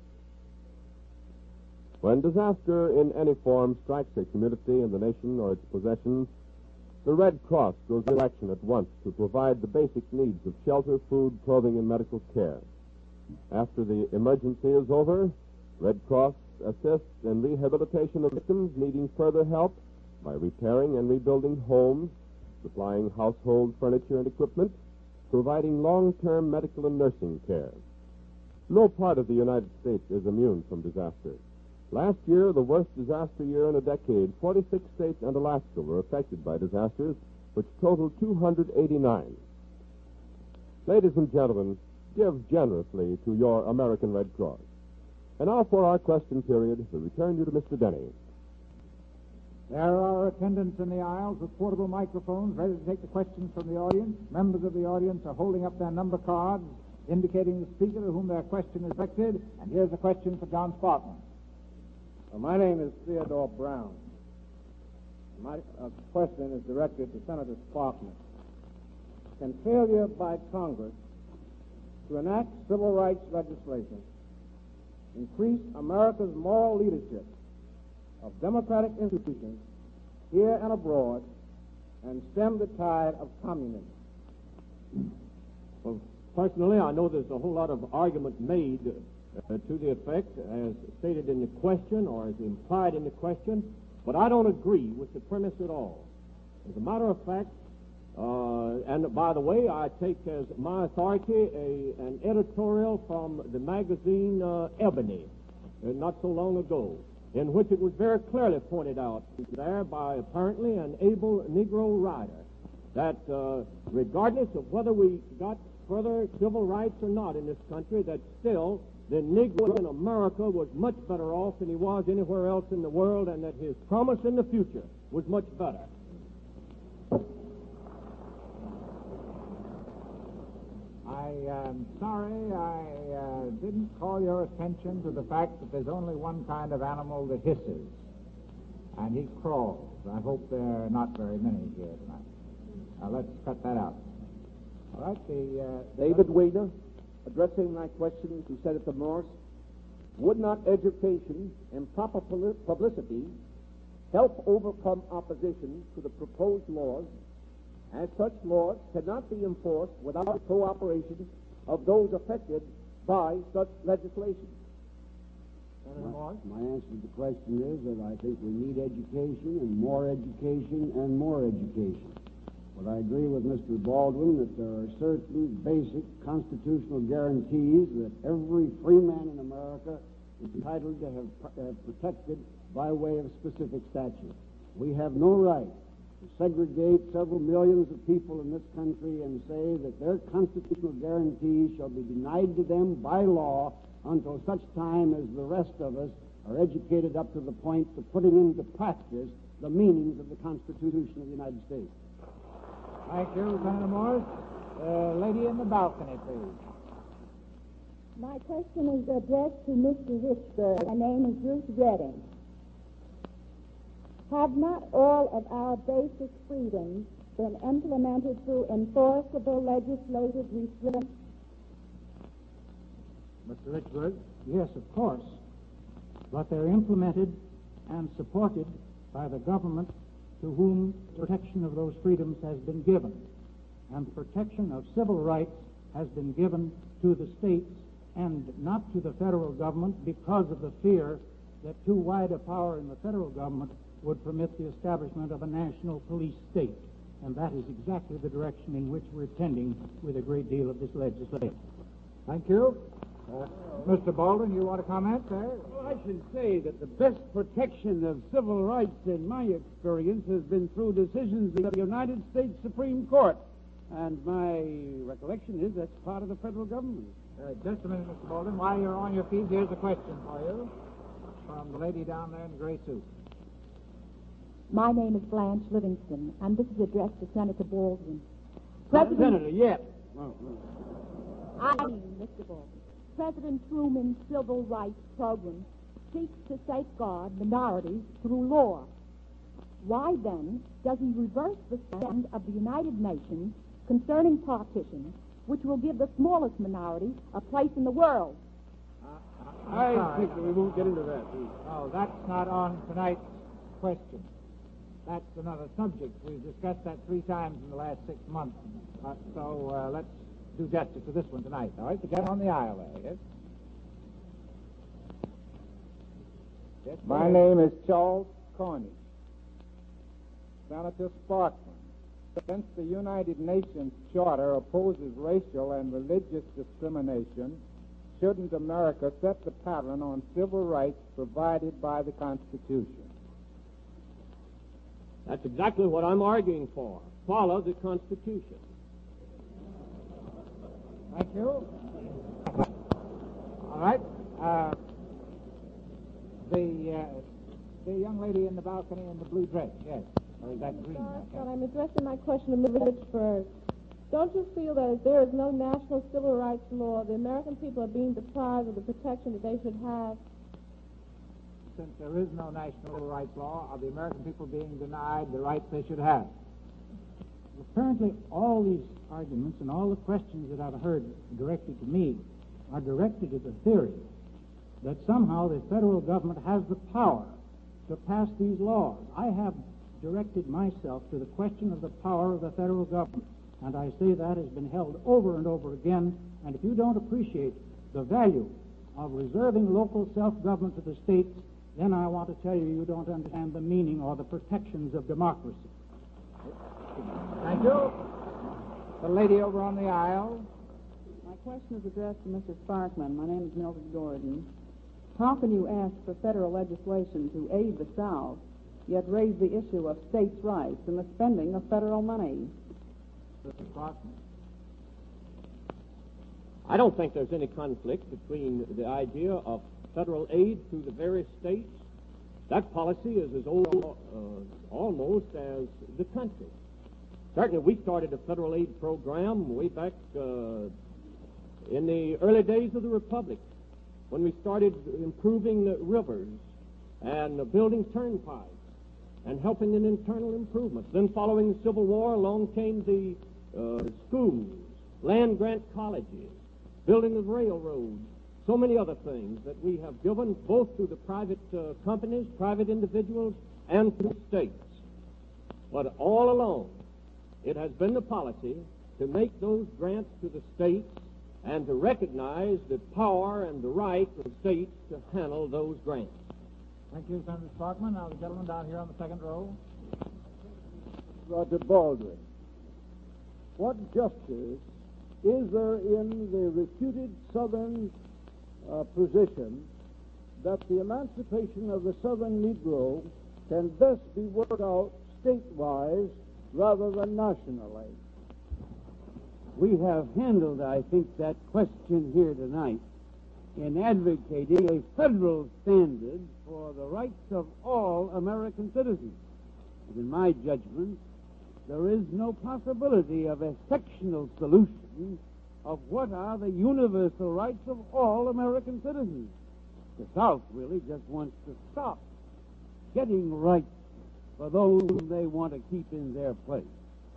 When disaster in any form strikes a community and the nation or its possessions, the Red Cross goes into action at once to provide the basic needs of shelter, food, clothing, and medical care. After the emergency is over, Red Cross assists in rehabilitation of victims needing further help by repairing and rebuilding homes, supplying household furniture and equipment, providing long-term medical and nursing care. No part of the United States is immune from disaster. Last year, the worst disaster year in a decade, 46 states and Alaska were affected by disasters, which totaled 289. Ladies and gentlemen, give generously to your American Red Cross. And now for our question period, we return you to Mr. Denny. There are attendants in the aisles with portable microphones ready to take the questions from the audience. Members of the audience are holding up their number cards, indicating the speaker to whom their question is directed. And here's a question for John Sparkman. My name is Theodore Brown. My question is directed to Senator Sparkman. Can failure by Congress to enact civil rights legislation increase America's moral leadership of democratic institutions here and abroad and stem the tide of communism? Well, personally, I know there's a whole lot of argument made to the effect, as stated in the question or as implied in the question, but I don't agree with the premise at all. As a matter of fact, and by the way, I take as my authority an editorial from the magazine Ebony not so long ago, in which it was very clearly pointed out there by apparently an able Negro writer that regardless of whether we got further civil rights or not in this country, that still the Negro in America was much better off than he was anywhere else in the world, and that his promise in the future was much better. I am sorry I didn't call your attention to the fact that there's only one kind of animal that hisses, and he crawls. I hope there are not very many here tonight. Now, let's cut that out. All right, David Weiner, addressing my question to Senator Morse. Would not education and proper publicity help overcome opposition to the proposed laws as such laws cannot be enforced without the cooperation of those affected by such legislation. My answer to the question is that I think we need education and more education and more education. But I agree with Mr. Baldwin that there are certain basic constitutional guarantees that every free man in America is entitled to have protected by way of specific statute. We have no right to segregate several millions of people in this country and say that their constitutional guarantees shall be denied to them by law until such time as the rest of us are educated up to the point of putting into practice the meanings of the Constitution of the United States. Thank you, Senator Morris. Lady in the balcony, please. My question is addressed to Mr. Richburg. My name is Ruth Redding. Have not all of our basic freedoms been implemented through enforceable legislative restraint? Mr. Richburg? Yes, of course. But they're implemented and supported by the government to whom protection of those freedoms has been given. And the protection of civil rights has been given to the states and not to the federal government because of the fear that too wide a power in the federal government would permit the establishment of a national police state. And that is exactly the direction in which we're tending with a great deal of this legislation. Thank you. Mr. Baldwin, you want to comment there? Well, I should say that the best protection of civil rights, in my experience, has been through decisions of the United States Supreme Court. And my recollection is that's part of the federal government. Just a minute, Mr. Baldwin. While you're on your feet, here's a question for you from the lady down there in the gray suit. My name is Blanche Livingston, and this is addressed to Senator Baldwin. Senator, yes. I mean, Mr. Baldwin. President Truman's civil rights program seeks to safeguard minorities through law. Why, then, does he reverse the stand of the United Nations concerning partition, which will give the smallest minority a place in the world? I think we won't get into that. No, that's not on tonight's question. That's another subject. We've discussed that 3 times in the last 6 months. So let's do justice to this one tonight. All right, to get on the aisle there, yes? My name is Charles Cornish. Senator Sparkman, since the United Nations Charter opposes racial and religious discrimination, shouldn't America set the pattern on civil rights provided by the Constitution? That's exactly what I'm arguing for. Follow the Constitution. Thank you. All right. The young lady in the balcony in the blue dress, yes. Or is that green? But I'm addressing my question to Mr. Richburg. Don't you feel that if there is no national civil rights law, the American people are being deprived of the protection that they should have? Since there is no national civil rights law, are the American people being denied the rights they should have? Apparently, all these arguments and all the questions that I've heard directed to me are directed to the theory that somehow the federal government has the power to pass these laws. I have directed myself to the question of the power of the federal government, and I say that has been held over and over again, and if you don't appreciate the value of reserving local self-government to the states, then I want to tell you you don't understand the meaning or the protections of democracy. Thank you. The lady over on the aisle. My question is addressed to Mr. Sparkman. My name is Mildred Gordon. How can you ask for federal legislation to aid the South, yet raise the issue of states' rights and the spending of federal money? Mr. Sparkman. I don't think there's any conflict between the idea of federal aid to the various states. That policy is as old almost as the country. Certainly, we started a federal aid program way back in the early days of the Republic, when we started improving the rivers and building turnpikes and helping in internal improvements. Then following the Civil War, along came the schools, land-grant colleges, building of railroads, so many other things that we have given both to the private companies, private individuals, and to the states. But all along, it has been the policy to make those grants to the states and to recognize the power and the right of states to handle those grants. Thank you, Senator Sparkman. Now the gentleman down here on the second row. Roger Baldwin. What justice is there in the reputed Southern position that the emancipation of the Southern Negro can best be worked out statewise rather than nationally? We have handled, I think, that question here tonight in advocating a federal standard for the rights of all American citizens. And in my judgment, there is no possibility of a sectional solution of what are the universal rights of all American citizens. The South really just wants to stop getting rights for those whom they want to keep in their place.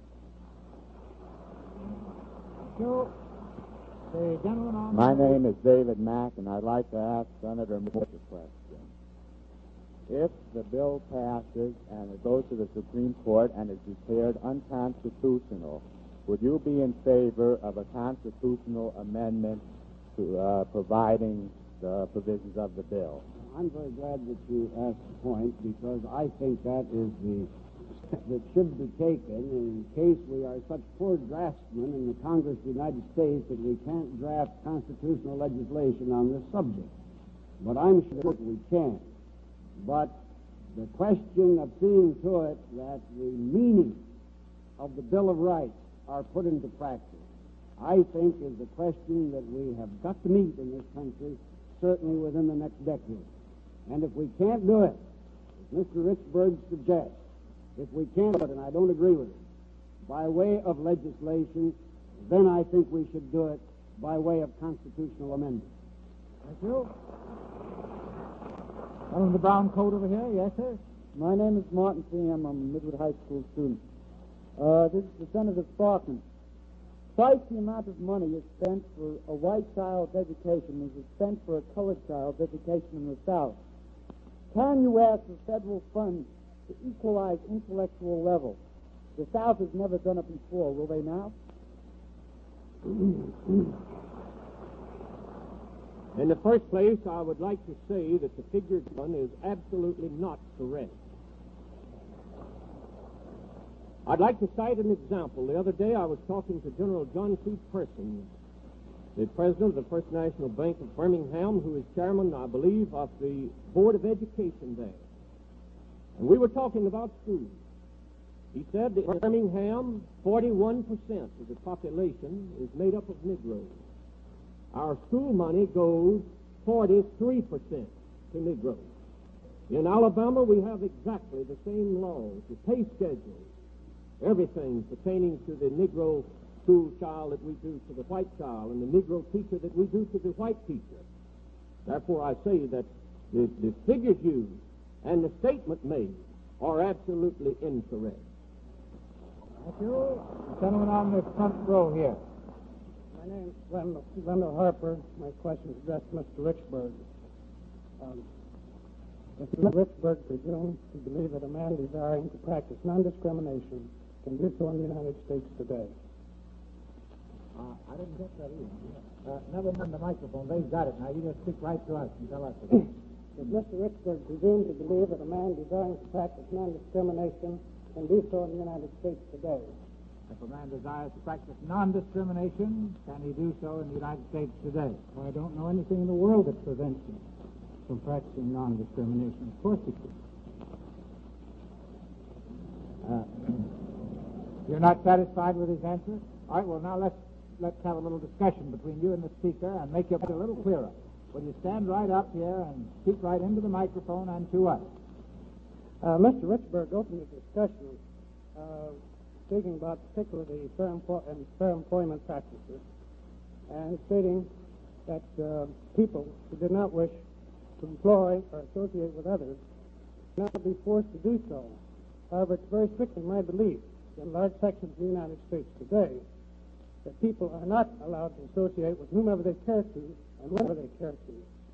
So, the gentleman on My name is David Mack, and I'd like to ask Senator Moore a question. If the bill passes and it goes to the Supreme Court and is declared unconstitutional, would you be in favor of a constitutional amendment to providing the provisions of the bill? I'm very glad that you asked the point, because I think that is the step that should be taken in case we are such poor draftsmen in the Congress of the United States that we can't draft constitutional legislation on this subject. But I'm sure that we can. But the question of seeing to it that the meaning of the Bill of Rights are put into practice, I think is a question that we have got to meet in this country, certainly within the next decade. And if we can't do it, as Mr. Richburg suggests, if we can't do it, and I don't agree with it, by way of legislation, then I think we should do it by way of constitutional amendment. Thank you. Gentleman in the brown coat over here. Yes, sir. My name is Martin C.M. I'm a Midwood High School student. This is for Senator Sparkman. Twice the amount of money is spent for a white child's education as is spent for a colored child's education in the South. Can you ask for federal funds to equalize intellectual level? The South has never done it before. Will they now? In the first place, I would like to say that the figure given is absolutely not correct. I'd like to cite an example. The other day I was talking to General John C. Persons, the president of the First National Bank of Birmingham, who is chairman, I believe, of the Board of Education there. And we were talking about schools. He said that in Birmingham, 41% of the population is made up of Negroes. Our school money goes 43% to Negroes. In Alabama, we have exactly the same laws, the pay schedules, everything pertaining to the Negro school child that we do to the white child, and the Negro teacher that we do to the white teacher. Therefore, I say that the figures used and the statement made are absolutely incorrect. Thank you. The gentleman on the front row here. My name is Wendell Harper. My question is addressed to Mr. Richburg. If Mr. Richburg presumes to believe that a man desiring to practice non-discrimination can do so in the United States today? I didn't get that either. Never mind the microphone. They've got it. Now you just speak right to us and tell us. If Mr. Richburg presumes to believe that a man desiring to practice non-discrimination can do so in the United States today? If a man desires to practice non-discrimination, can he do so in the United States today? Well, I don't know anything in the world that prevents him from practicing non-discrimination. Of course he could. You're not satisfied with his answer? All right, well, now let's have a little discussion between you and the speaker and make your point a little clearer. Will you stand right up here and speak right into the microphone and to us? Mr. Richburg opened the discussion speaking about particularly fair employment practices and stating that people who did not wish to employ or associate with others would not be forced to do so. However, it's very strictly my belief in large sections of the United States today that people are not allowed to associate with whomever they care to and whenever they care to.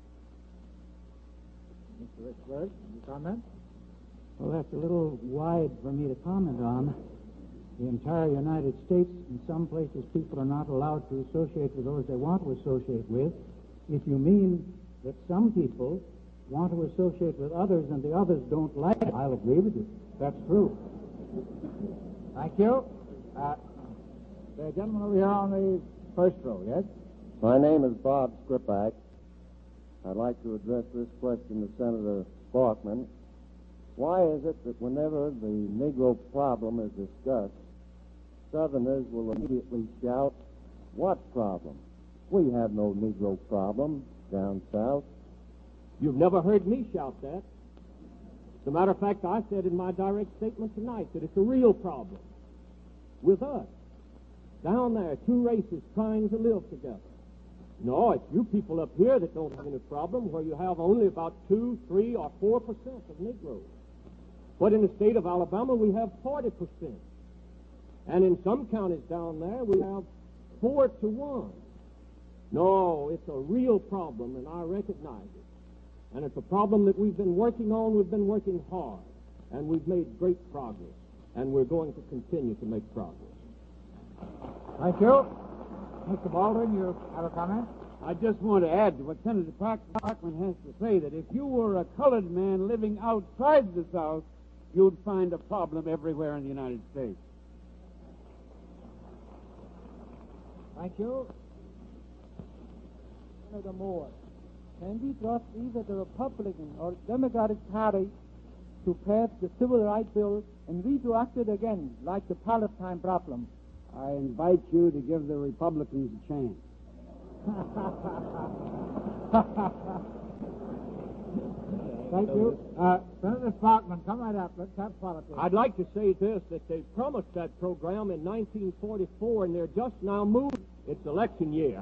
Mr. Richburg, any comment? Well, that's a little wide for me to comment on. the entire United States. In some places, people are not allowed to associate with those they want to associate with. If you mean that some people want to associate with others and the others don't like it, I'll agree with you. That's true. Thank you. The gentleman over here on the first row, yes? My name is Bob Skripak. I'd like to address this question to Senator Bachman. Why is it that whenever the Negro problem is discussed, Southerners will immediately shout, "What problem? We have no Negro problem down south." You've never heard me shout that. As a matter of fact, I said in my direct statement tonight that it's a real problem with us. Down there, two races trying to live together. No, it's you people up here that don't have any problem, where you have only about 2, 3, or 4% of Negroes. But in the state of Alabama, we have 40%. And in some counties down there, we have 4 to 1. No, it's a real problem, and I recognize it. And it's a problem that we've been working on. We've been working hard, and we've made great progress, and we're going to continue to make progress. Thank you. Mr. Baldwin, you have a comment? I just want to add to what Senator Parkman has to say, that if you were a colored man living outside the South, you'd find a problem everywhere in the United States. Thank you. Senator Moore, can we trust either the Republican or Democratic Party to pass the Civil Rights Bill and retroact it again, like the Palestine problem? I invite you to give the Republicans a chance. Thank you. Senator Sparkman, come right up. Let's have politics. I'd like to say this, that they promised that program in 1944, and they're just now moving. It's election year.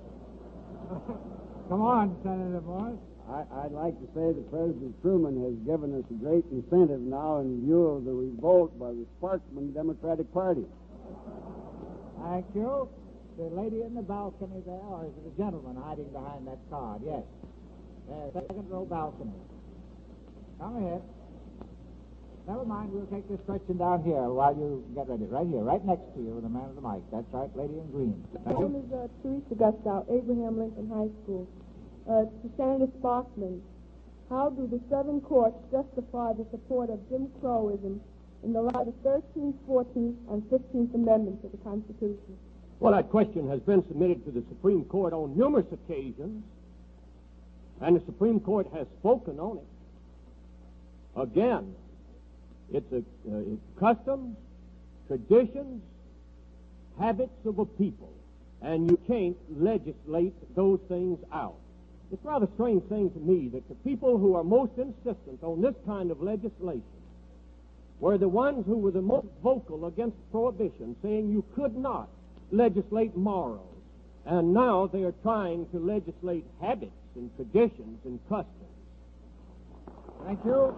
Come on, Senator Morris. I'd like to say that President Truman has given us a great incentive now in view of the revolt by the Sparkman Democratic Party. Thank you. The lady in the balcony there, or is it a gentleman hiding behind that card? Yes. Second row balcony. Come ahead. Never mind, we'll take this question down here while you get ready. Right here, right next to you, the man with the mic. That's right, lady in green. My name is Teresa Gustow, Abraham Lincoln High School. To Senator Sparkman, how do the Southern courts justify the support of Jim Crowism in the light of 13th, 14th, and 15th Amendments of the Constitution? Well, that question has been submitted to the Supreme Court on numerous occasions, and the Supreme Court has spoken on it. Again, it's customs, traditions, habits of a people, and you can't legislate those things out. It's a rather strange thing to me that the people who are most insistent on this kind of legislation were the ones who were the most vocal against prohibition, saying you could not legislate morals, and now they are trying to legislate habits and traditions and customs. Thank you.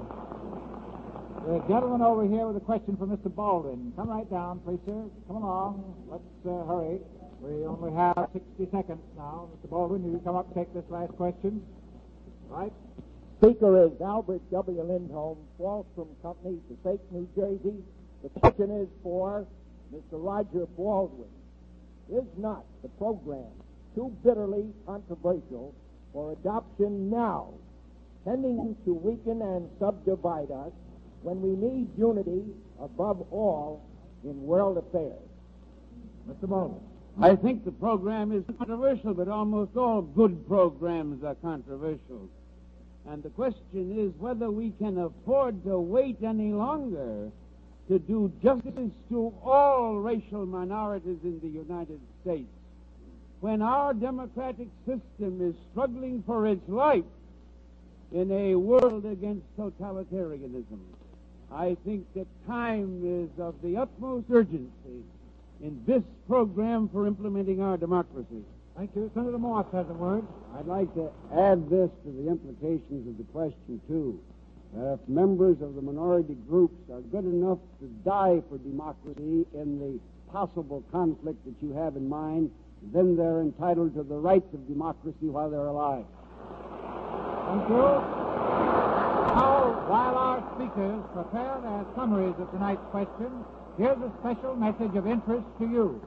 The gentleman over here with a question for Mr. Baldwin. Come right down, please, sir. Come along. Let's hurry. We only have 60 seconds now. Mr. Baldwin, you come up and take this last question. Right? Speaker is Albert W. Lindholm, Wallstrom Company, Passaic, New Jersey. The question is for Mr. Roger Baldwin. Is not the program too bitterly controversial for adoption now, tending to weaken and subdivide us when we need unity above all in world affairs? Mr. Baldwin. I think the program is controversial, but almost all good programs are controversial. And the question is whether we can afford to wait any longer to do justice to all racial minorities in the United States, when our democratic system is struggling for its life in a world against totalitarianism. I think that time is of the utmost urgency in this program for implementing our democracy. Thank you. Senator Morse has a word. I'd like to add this to the implications of the question, too. That if members of the minority groups are good enough to die for democracy in the possible conflict that you have in mind, then they're entitled to the rights of democracy while they're alive. Thank you. Now, while our speakers prepare their summaries of tonight's question, here's a special message of interest to you.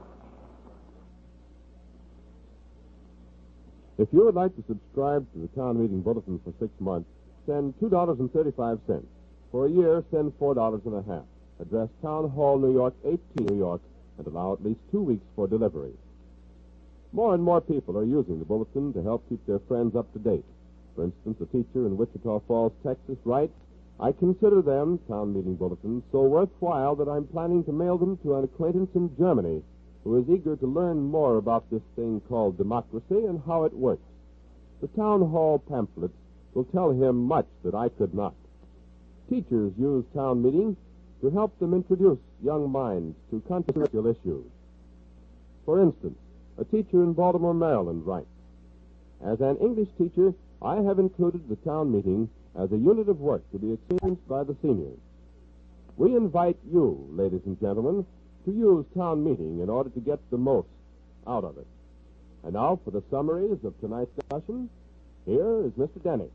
If you would like to subscribe to the Town Meeting Bulletin for 6 months, send $2.35. For a year, send $4.50. Address Town Hall, New York, 18 New York, and allow at least 2 weeks for delivery. More and more people are using the Bulletin to help keep their friends up to date. For instance, a teacher in Wichita Falls, Texas, writes, I consider them, Town Meeting Bulletins, so worthwhile that I'm planning to mail them to an acquaintance in Germany who is eager to learn more about this thing called democracy and how it works. The Town Hall pamphlets will tell him much that I could not. Teachers use town meetings to help them introduce young minds to controversial issues. For instance, a teacher in Baltimore, Maryland, writes, as an English teacher, I have included the town meeting as a unit of work to be experienced by the seniors. We invite you, ladies and gentlemen, to use town meeting in order to get the most out of it. And now for the summaries of tonight's discussion, here is Mr. Denny.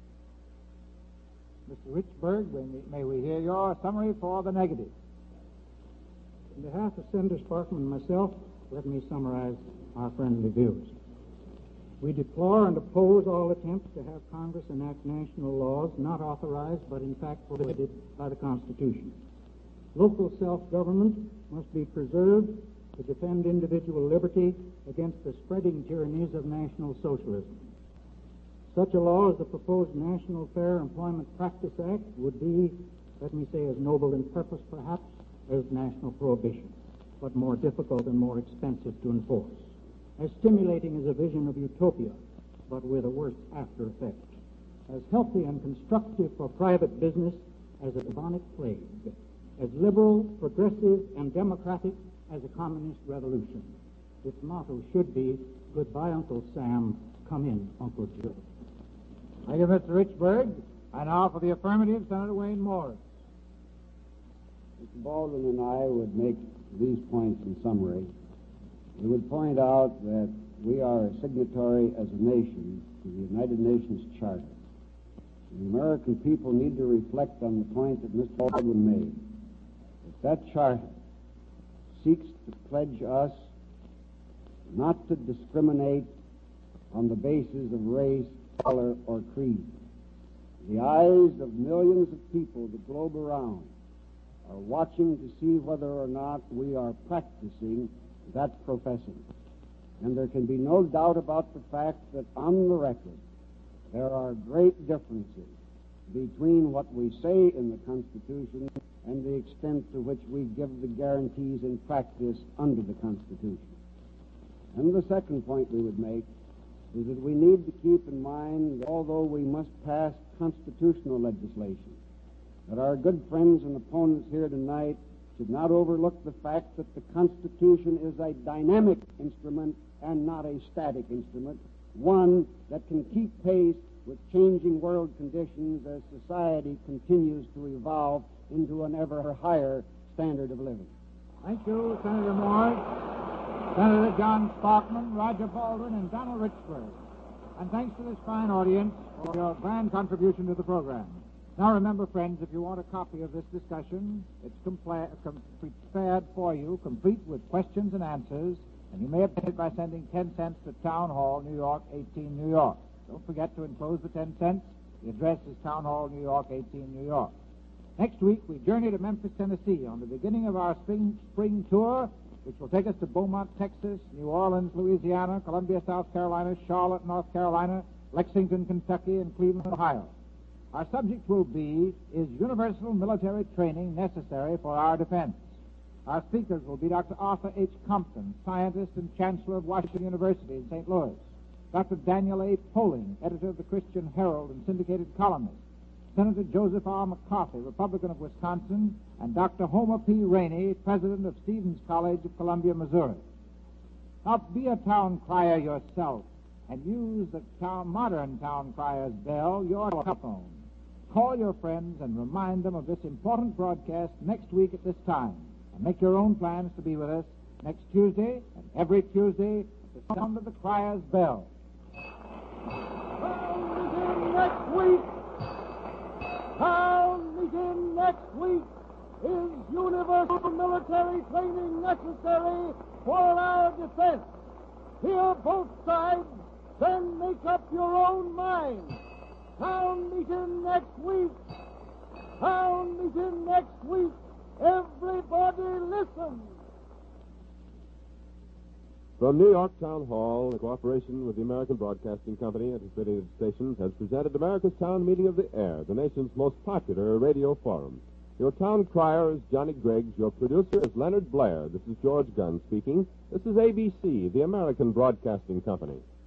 Mr. Richburg, may we hear your summary for the negative? On behalf of Senator Sparkman and myself, let me summarize our friendly views. We deplore and oppose all attempts to have Congress enact national laws not authorized but in fact prohibited by the Constitution. Local self-government must be preserved to defend individual liberty against the spreading tyrannies of National Socialism. Such a law as the proposed National Fair Employment Practice Act would be, let me say, as noble in purpose perhaps as national prohibition, but more difficult and more expensive to enforce. As stimulating as a vision of utopia, but with a worse after effect. As healthy and constructive for private business as a bubonic plague. As liberal, progressive, and democratic as a communist revolution. Its motto should be, goodbye, Uncle Sam, come in, Uncle Joe. Thank you, Mr. Richburg. And now for the affirmative, Senator Wayne Morris. Mr. Baldwin and I would make these points in summary. We would point out that we are a signatory as a nation to the United Nations Charter. The American people need to reflect on the point that Mr. Baldwin made. That charter seeks to pledge us not to discriminate on the basis of race, color, or creed. The eyes of millions of people the globe around are watching to see whether or not we are practicing that profession. And there can be no doubt about the fact that on the record there are great differences between what we say in the Constitution and the extent to which we give the guarantees in practice under the Constitution. And the second point we would make is that we need to keep in mind that although we must pass constitutional legislation, that our good friends and opponents here tonight should not overlook the fact that the Constitution is a dynamic instrument and not a static instrument, one that can keep pace with changing world conditions as society continues to evolve into an ever higher standard of living. Thank you, Senator Morris, Senator John Sparkman, Roger Baldwin, and Donald Richburg. And thanks to this fine audience for your grand contribution to the program. Now remember, friends, if you want a copy of this discussion, it's prepared for you, complete with questions and answers, and you may obtain it by sending 10 cents to Town Hall, New York, 18 New York. Don't forget to enclose the 10 cents. The address is Town Hall, New York, 18 New York. Next week, we journey to Memphis, Tennessee on the beginning of our spring tour, which will take us to Beaumont, Texas, New Orleans, Louisiana, Columbia, South Carolina, Charlotte, North Carolina, Lexington, Kentucky, and Cleveland, Ohio. Our subject will be, is universal military training necessary for our defense? Our speakers will be Dr. Arthur H. Compton, scientist and chancellor of Washington University in St. Louis, Dr. Daniel A. Poling, editor of the Christian Herald and syndicated columnist, Senator Joseph R. McCarthy, Republican of Wisconsin, and Dr. Homer P. Rainey, president of Stevens College of Columbia, Missouri. Now, be a town crier yourself and use the modern town crier's bell, your telephone. Call your friends and remind them of this important broadcast next week at this time. And make your own plans to be with us next Tuesday and every Tuesday at the sound of the crier's bell. Town meeting next week. is universal military training necessary for our defense. Hear both sides, then make up your own mind. Town meeting next week. Town meeting next week. Everybody listen. From New York Town Hall, in cooperation with the American Broadcasting Company and its affiliated stations, has presented America's Town Meeting of the Air, the nation's most popular radio forum. Your town crier is Johnny Griggs. Your producer is Leonard Blair. This is George Gunn speaking. This is ABC, the American Broadcasting Company.